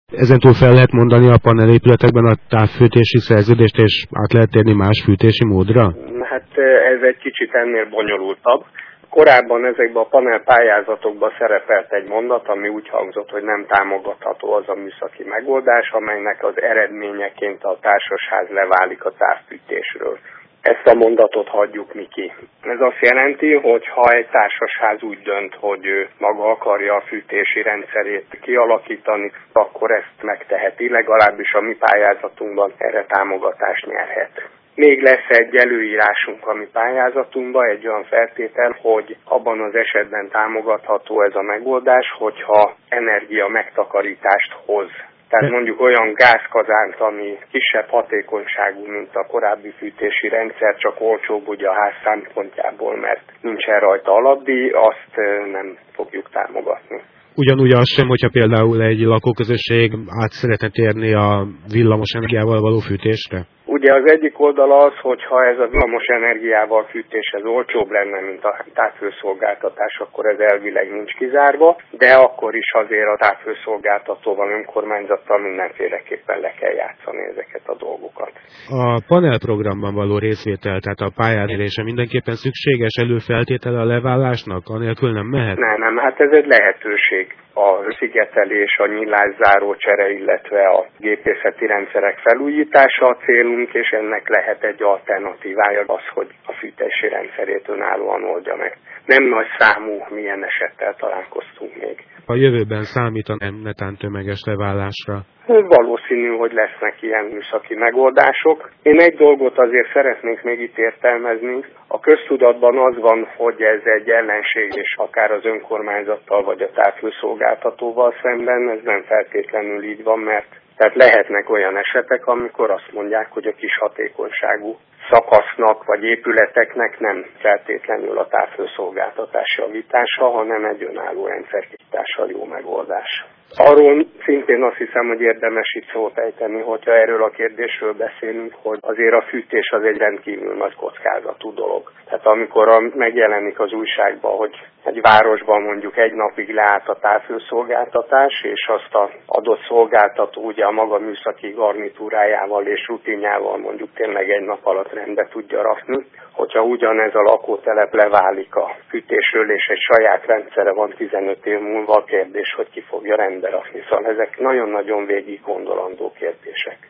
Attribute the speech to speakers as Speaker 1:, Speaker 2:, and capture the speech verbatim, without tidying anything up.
Speaker 1: Ezentúl fel lehet mondani a panelépületekben a távfűtési szerződést, és át lehet térni más fűtési módra?
Speaker 2: Hát ez egy kicsit ennél bonyolultabb. Korábban ezekben a panelpályázatokban szerepelt egy mondat, ami úgy hangzott, hogy nem támogatható az a műszaki megoldás, amelynek az eredményeként a társasház leválik a távfűtésről. Ezt a mondatot hagyjuk mi ki. Ez azt jelenti, hogy ha egy társasház úgy dönt, hogy ő maga akarja a fűtési rendszerét kialakítani, akkor ezt megteheti, legalábbis a mi pályázatunkban erre támogatást nyerhet. Még lesz egy előírásunk a mi pályázatunkban, egy olyan feltétel, hogy abban az esetben támogatható ez a megoldás, hogyha energia megtakarítást hoz. Tehát mondjuk olyan gázkazánt, ami kisebb hatékonyságú, mint a korábbi fűtési rendszer, csak olcsóbb ugye a ház szempontjából, mert nincsen rajta alapdíj, azt nem fogjuk támogatni.
Speaker 1: Ugyanúgy az sem, hogyha például egy lakóközösség át szeretne térni a villamos energiával való fűtésre?
Speaker 2: Ugye az egyik oldal az, hogy ha ez a villamos energiával fűtés ez olcsóbb lenne, mint a távhőszolgáltatás, akkor ez elvileg nincs kizárva, de akkor is azért a távhőszolgáltatóval, önkormányzattal mindenféleképpen le kell játszani ezeket a dolgokat.
Speaker 1: A panelprogramban való részvétel, tehát a pályázása mindenképpen szükséges előfeltétele a leválásnak, anélkül nem mehet?
Speaker 2: Nem, nem, hát ez egy lehetőség. A szigetelés, a nyilászáró csere, illetve a gépészeti rendszerek felújítása a célunk, és ennek lehet egy alternatívája az, hogy a fűtési rendszerét önállóan oldja meg. Nem nagy számú milyen esettel találkoztunk még.
Speaker 1: A jövőben számítan netán tömeges leválásra?
Speaker 2: Valószínű, hogy lesznek ilyen műszaki megoldások. Én egy dolgot azért szeretnék még itt értelmezni. A köztudatban az van, hogy ez egy ellenség, és akár az önkormányzattal vagy a távhőszolgáltatóval szemben, ez nem feltétlenül így van, mert tehát lehetnek olyan esetek, amikor azt mondják, hogy a kis hatékonyságú szakasznak vagy épületeknek nem feltétlenül a távhőszolgáltatás javítása, hanem egy önálló rendszerkiítással jó megoldás. Arról szintén azt hiszem, hogy érdemes itt szót ejteni, hogyha erről a kérdésről beszélünk, hogy azért a fűtés az egy rendkívül nagy kockázatú dolog. Tehát amikor a, megjelenik az újságban, hogy egy városban mondjuk egy napig leállt a távhőszolgáltatás, és azt az adott szolgáltató ugye a maga műszaki garnitúrájával és rutinjával mondjuk tényleg egy nap alatt rendbe tudja rakni, hogyha ugyanez a lakótelep leválik a fűtésről, és egy saját rendszere van tizenöt év múlva, a kérdés, hogy ki fogja rendbe rakni. Szóval ezek nagyon-nagyon végig gondolandó kérdések.